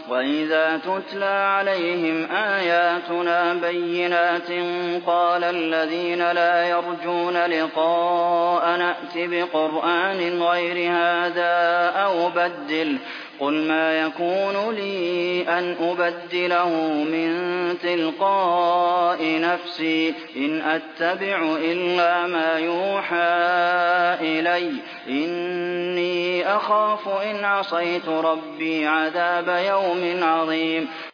وَإِذَا تُتْلَىٰ عَلَيْهِمْ آيَاتُنَا بَيِّنَاتٍ قَالَ الَّذِينَ لَا يَرْجُونَ لِقَاءَنَا ائْتِ بِقُرْآنٍ غَيْرِ هَٰذَا أَوْ بَدِّلْهُ ۚ قُلْ مَا يَكُونُ لِي أَنْ أُبَدِّلَهُ مِن تِلْقَاءِ نَفْسِي ۖ إِنْ أَتَّبِعُ إِلَّا مَا يُوحَىٰ إِلَيَّ ۖ إِنِّي أَخَافُ إِنْ عَصَيْتُ رَبِّي عَذَابَ يَوْمٍ عَظِيمٍ